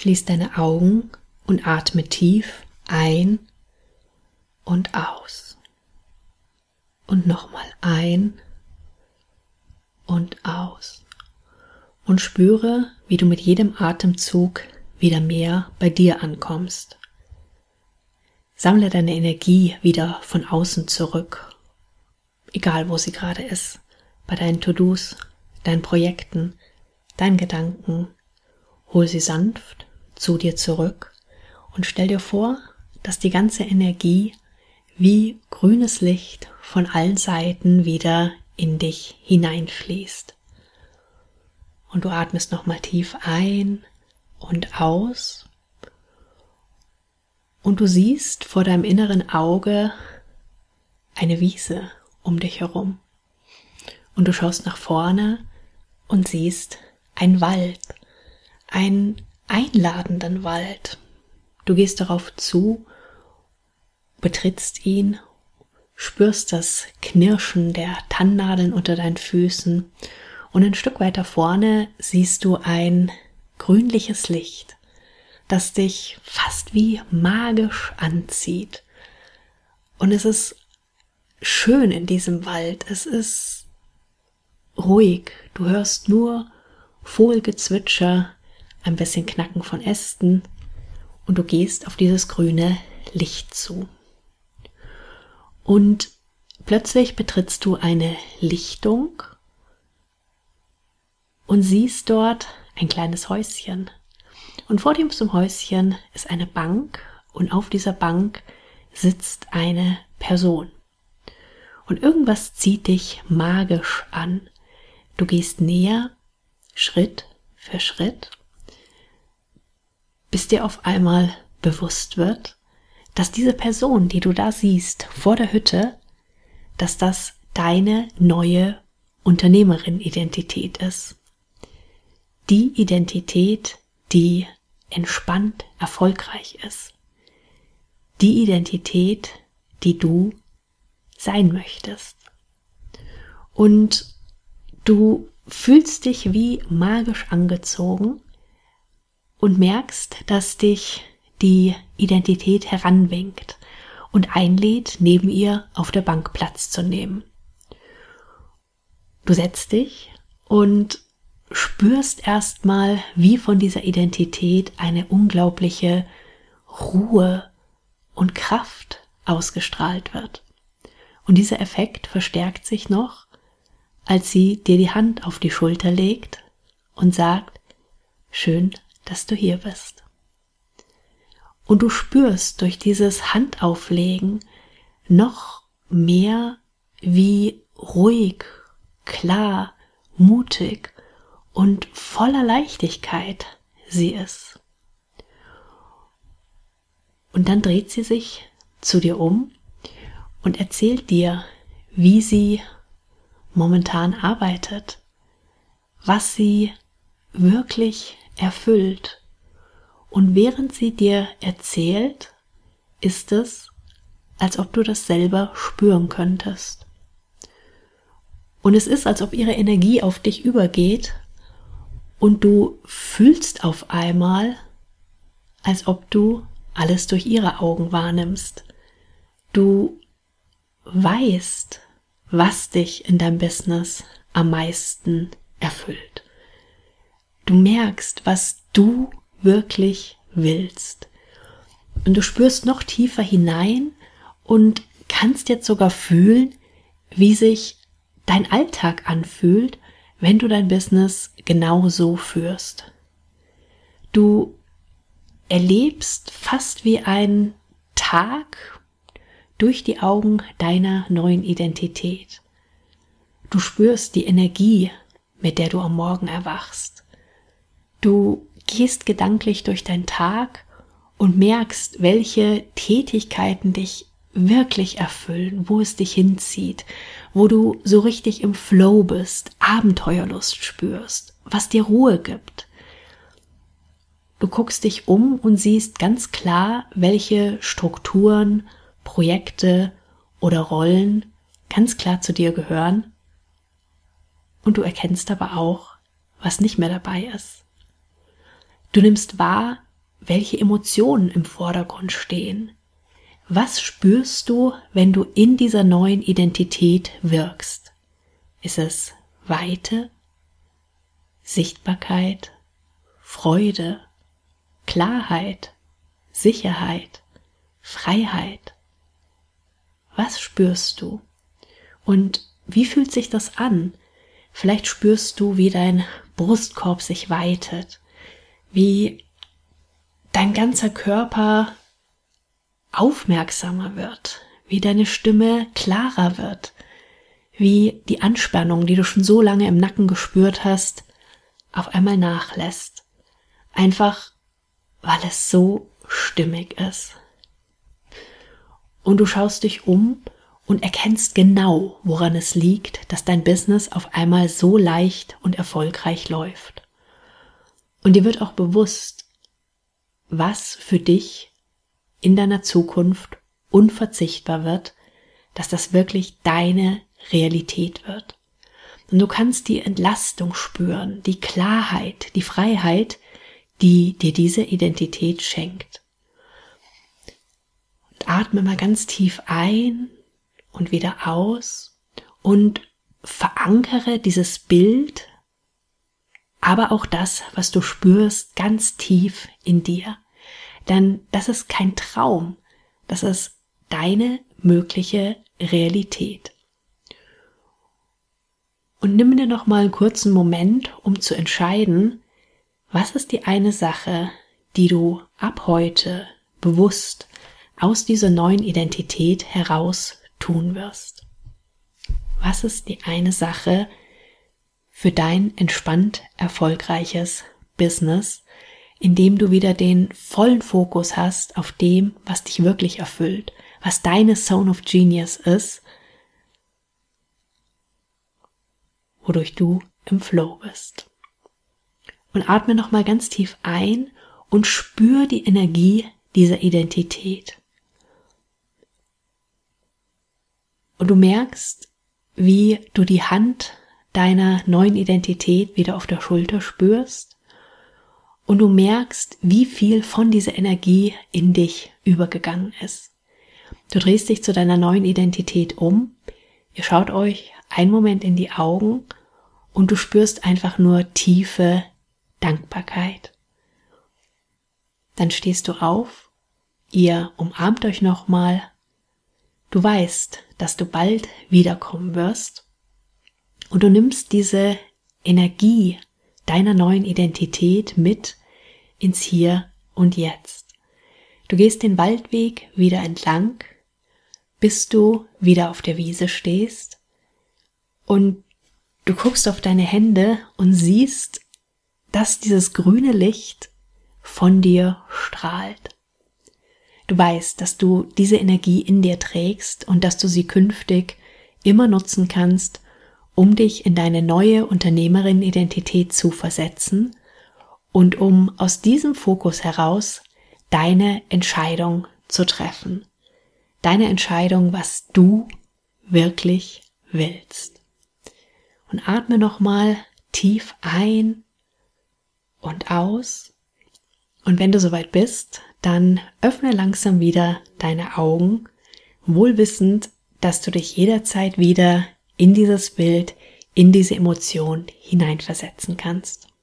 schließ deine Augen und atme tief ein und aus. Und nochmal ein und aus. Und spüre, wie du mit jedem Atemzug wieder mehr bei dir ankommst. Sammle deine Energie wieder von außen zurück, egal wo sie gerade ist, bei deinen To-Dos, deinen Projekten, deinen Gedanken. Hol sie sanft zu dir zurück und stell dir vor, dass die ganze Energie wie grünes Licht von allen Seiten wieder in dich hineinfließt. Und du atmest nochmal tief ein und aus. Und du siehst vor deinem inneren Auge eine Wiese um dich herum. Und du schaust nach vorne und siehst einen Wald, einen einladenden Wald. Du gehst darauf zu, betrittst ihn, spürst das Knirschen der Tannennadeln unter deinen Füßen und ein Stück weiter vorne siehst du ein grünliches Licht, das dich fast wie magisch anzieht. Und es ist schön in diesem Wald, es ist ruhig, du hörst nur Vogelgezwitscher, ein bisschen Knacken von Ästen und du gehst auf dieses grüne Licht zu. Und plötzlich betrittst du eine Lichtung und siehst dort ein kleines Häuschen. Und vor diesem Häuschen ist eine Bank und auf dieser Bank sitzt eine Person. Und irgendwas zieht dich magisch an. Du gehst näher, Schritt für Schritt, bis dir auf einmal bewusst wird, dass diese Person, die du da siehst vor der Hütte, dass das deine neue Unternehmerin-Identität ist. Die Identität, die entspannt erfolgreich ist. Die Identität, die du sein möchtest. Und du fühlst dich wie magisch angezogen und merkst, dass dich die Identität heranwinkt und einlädt, neben ihr auf der Bank Platz zu nehmen. Du setzt dich und spürst erstmal, wie von dieser Identität eine unglaubliche Ruhe und Kraft ausgestrahlt wird. Und dieser Effekt verstärkt sich noch, als sie dir die Hand auf die Schulter legt und sagt, schön, dass du hier bist. Und du spürst durch dieses Handauflegen noch mehr, wie ruhig, klar, mutig und voller Leichtigkeit sie ist. Und dann dreht sie sich zu dir um und erzählt dir, wie sie momentan arbeitet, was sie wirklich erfüllt. Und während sie dir erzählt, ist es, als ob du das selber spüren könntest. Und es ist, als ob ihre Energie auf dich übergeht und du fühlst auf einmal, als ob du alles durch ihre Augen wahrnimmst. Du weißt, was dich in deinem Business am meisten erfüllt. Du merkst, was du wirklich willst. Und du spürst noch tiefer hinein und kannst jetzt sogar fühlen, wie sich dein Alltag anfühlt, wenn du dein Business genau so führst. Du erlebst fast wie einen Tag durch die Augen deiner neuen Identität. Du spürst die Energie, mit der du am Morgen erwachst. Du gehst gedanklich durch deinen Tag und merkst, welche Tätigkeiten dich wirklich erfüllen, wo es dich hinzieht, wo du so richtig im Flow bist, Abenteuerlust spürst, was dir Ruhe gibt. Du guckst dich um und siehst ganz klar, welche Strukturen, Projekte oder Rollen ganz klar zu dir gehören. Und du erkennst aber auch, was nicht mehr dabei ist. Du nimmst wahr, welche Emotionen im Vordergrund stehen. Was spürst du, wenn du in dieser neuen Identität wirkst? Ist es Weite, Sichtbarkeit, Freude, Klarheit, Sicherheit, Freiheit? Was spürst du? Und wie fühlt sich das an? Vielleicht spürst du, wie dein Brustkorb sich weitet, wie dein ganzer Körper aufmerksamer wird, wie deine Stimme klarer wird, wie die Anspannung, die du schon so lange im Nacken gespürt hast, auf einmal nachlässt. Einfach, weil es so stimmig ist. Und du schaust dich um und erkennst genau, woran es liegt, dass dein Business auf einmal so leicht und erfolgreich läuft. Und dir wird auch bewusst, was für dich in deiner Zukunft unverzichtbar wird, dass das wirklich deine Realität wird. Und du kannst die Entlastung spüren, die Klarheit, die Freiheit, die dir diese Identität schenkt. Und atme mal ganz tief ein und wieder aus und verankere dieses Bild, aber auch das, was du spürst, ganz tief in dir. Denn das ist kein Traum, das ist deine mögliche Realität. Und nimm dir noch mal einen kurzen Moment, um zu entscheiden, was ist die eine Sache, die du ab heute bewusst aus dieser neuen Identität heraus tun wirst. Was ist die eine Sache für dein entspannt erfolgreiches Business, in dem du wieder den vollen Fokus hast auf dem, was dich wirklich erfüllt, was deine Zone of Genius ist, wodurch du im Flow bist. Und atme nochmal ganz tief ein und spür die Energie dieser Identität. Und du merkst, wie du die Hand deiner neuen Identität wieder auf der Schulter spürst. Und du merkst, wie viel von dieser Energie in dich übergegangen ist. Du drehst dich zu deiner neuen Identität um. Ihr schaut euch einen Moment in die Augen und du spürst einfach nur tiefe Dankbarkeit. Dann stehst du auf, ihr umarmt euch nochmal. Du weißt, dass du bald wiederkommen wirst und du nimmst diese Energie deiner neuen Identität mit ins Hier und Jetzt. Du gehst den Waldweg wieder entlang, bis du wieder auf der Wiese stehst und du guckst auf deine Hände und siehst, dass dieses grüne Licht von dir strahlt. Du weißt, dass du diese Energie in dir trägst und dass du sie künftig immer nutzen kannst, um dich in deine neue Unternehmerin-Identität zu versetzen und um aus diesem Fokus heraus deine Entscheidung zu treffen. Deine Entscheidung, was du wirklich willst. Und atme nochmal tief ein und aus. Und wenn du soweit bist, dann öffne langsam wieder deine Augen, wohl wissend, dass du dich jederzeit wieder in dieses Bild, in diese Emotion hineinversetzen kannst.